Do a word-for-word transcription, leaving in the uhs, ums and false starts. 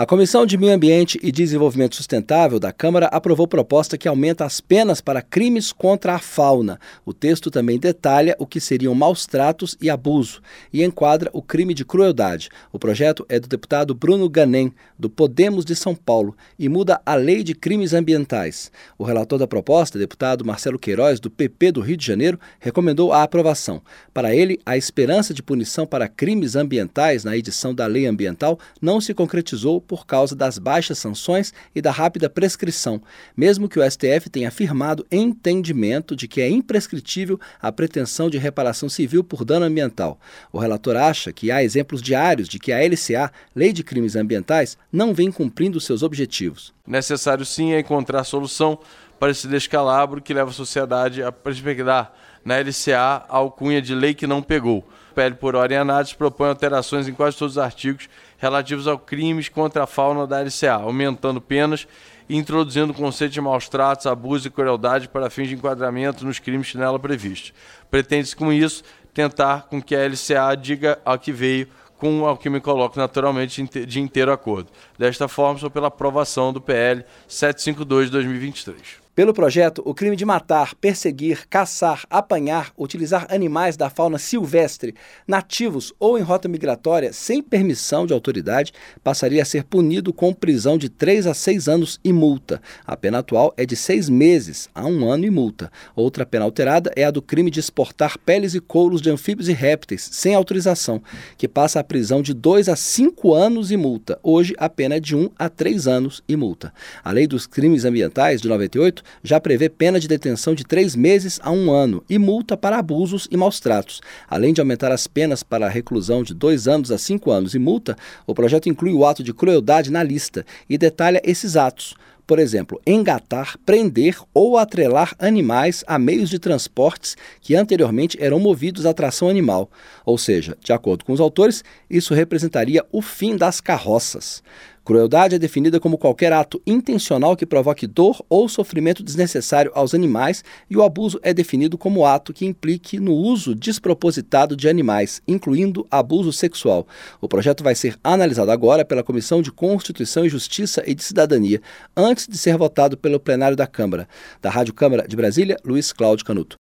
A Comissão de Meio Ambiente e Desenvolvimento Sustentável da Câmara aprovou proposta que aumenta as penas para crimes contra a fauna. O texto também detalha o que seriam maus-tratos e abuso e enquadra o crime de crueldade. O projeto é do deputado Bruno Ganem, do Podemos de São Paulo, e muda a Lei de Crimes Ambientais. O relator da proposta, deputado Marcelo Queiroz, do P P do Rio de Janeiro, recomendou a aprovação. Para ele, a esperança de punição para crimes ambientais na edição da Lei Ambiental não se concretizou por causa das baixas sanções e da rápida prescrição, mesmo que o S T F tenha afirmado entendimento de que é imprescritível a pretensão de reparação civil por dano ambiental. O relator acha que há exemplos diários de que a L C A, Lei de Crimes Ambientais, não vem cumprindo seus objetivos. Necessário sim é encontrar solução para esse descalabro que leva a sociedade a perspectivar na L C A a alcunha de lei que não pegou. O P L por ordem e análise propõe alterações em quase todos os artigos relativos aos crimes contra a fauna da L C A, aumentando penas e introduzindo o conceito de maus-tratos, abuso e crueldade para fins de enquadramento nos crimes nela previstos. Pretende-se com isso tentar com que a L C A diga ao que veio, com o que me coloco naturalmente de inteiro acordo. Desta forma, sou pela aprovação do P L setecentos e cinquenta e dois de dois mil e vinte e três. Pelo projeto, o crime de matar, perseguir, caçar, apanhar, utilizar animais da fauna silvestre, nativos ou em rota migratória sem permissão de autoridade passaria a ser punido com prisão de três a seis anos e multa. A pena atual é de seis meses a um ano e multa. Outra pena alterada é a do crime de exportar peles e couros de anfíbios e répteis sem autorização, que passa a prisão de dois a cinco anos e multa. Hoje, a pena é de um a três anos e multa. A Lei dos Crimes Ambientais, de noventa e oito, já prevê pena de detenção de três meses a um ano e multa para abusos e maus-tratos. Além de aumentar as penas para a reclusão de dois anos a cinco anos e multa, o projeto inclui o ato de crueldade na lista e detalha esses atos. Por exemplo, engatar, prender ou atrelar animais a meios de transportes que anteriormente eram movidos à tração animal. Ou seja, de acordo com os autores, isso representaria o fim das carroças. Crueldade é definida como qualquer ato intencional que provoque dor ou sofrimento desnecessário aos animais, e o abuso é definido como ato que implique no uso despropositado de animais, incluindo abuso sexual. O projeto vai ser analisado agora pela Comissão de Constituição e Justiça e de Cidadania, antes de ser votado pelo plenário da Câmara. Da Rádio Câmara de Brasília, Luiz Cláudio Canuto.